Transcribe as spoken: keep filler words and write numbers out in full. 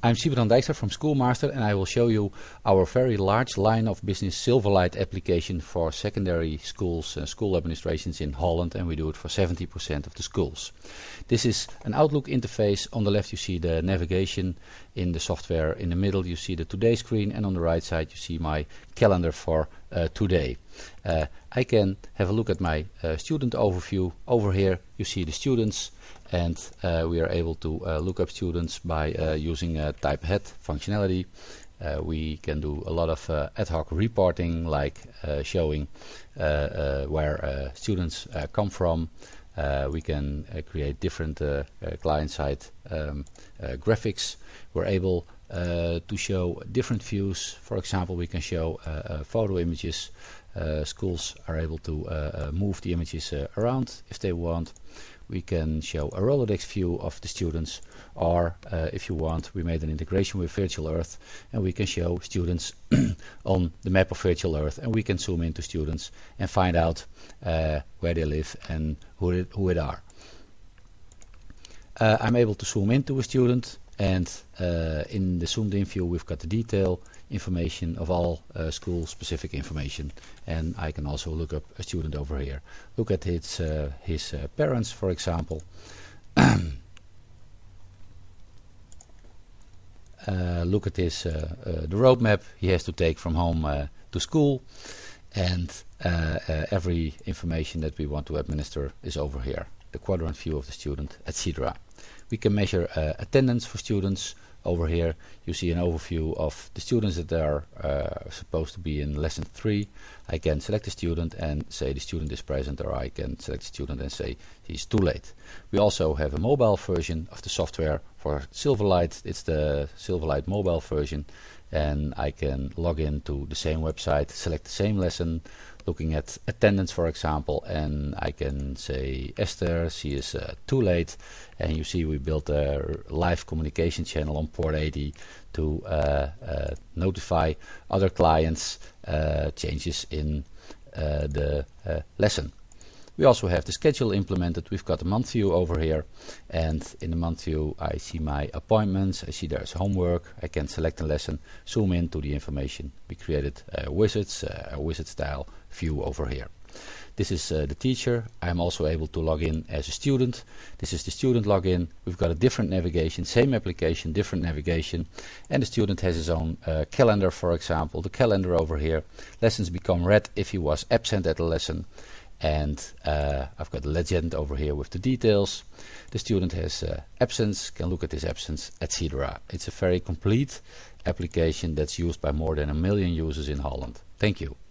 I'm Siebrand Dijkstra from Schoolmaster, and I will show you our very large line of business Silverlight application for secondary schools and school administrations in Holland, and we do it for seventy percent of the schools. This is an Outlook interface. On the left you see the navigation in the software, in the middle you see the today screen, and on the right side you see my calendar for uh, today. Uh, I can have a look at my uh, student overview. Over here you see the students, and uh, we are able to uh, look up students by uh, using uh, type ahead functionality. Uh, we can do a lot of uh, ad hoc reporting, like uh, showing uh, uh, where uh, students uh, come from. Uh, we can uh, create different uh, uh, client-side um, uh, graphics. We're able uh, to show different views. For example, we can show uh, uh, photo images. Uh, schools are able to uh, uh, move the images uh, around if they want. We can show a Rolodex view of the students, or uh, if you want, we made an integration with Virtual Earth, and we can show students on the map of Virtual Earth, and we can zoom into students and find out uh, where they live and who it, who it are. Uh, I'm able to zoom into a student, and uh, in the zoomed in view we've got the detail information of all uh, school specific information, and I can also look up a student over here. Look at his, uh, his uh, parents, for example. uh, look at his, uh, uh, the roadmap he has to take from home uh, to school, and uh, uh, every information that we want to administer is over here. The quadrant view of the student, et cetera. We can measure uh, attendance for students. Over here you see an overview of the students that are uh, supposed to be in lesson three. I can select a student and say the student is present, or I can select a student and say he's too late. We also have a mobile version of the software for Silverlight. It's the Silverlight mobile version, and I can log in to the same website, select the same lesson, looking at attendance, for example, and I can say Esther, she is uh, too late, and you see we built a live communication channel on port eighty to uh, uh, notify other clients uh, changes in uh, the uh, lesson. We also have the schedule implemented. We've got a month view over here, and in the month view I see my appointments, I see there's homework, I can select a lesson, zoom in to the information. We created uh, wizards, uh, a wizard style view over here. This is uh, the teacher. I'm also able to log in as a student. This is the student login. We've got a different navigation, same application, different navigation, and the student has his own uh, calendar, for example. The calendar over here. Lessons become red if he was absent at a lesson. And uh, I've got a legend over here with the details. The student has uh, absence, can look at his absence, et cetera. It's a very complete application that's used by more than a million users in Holland. Thank you.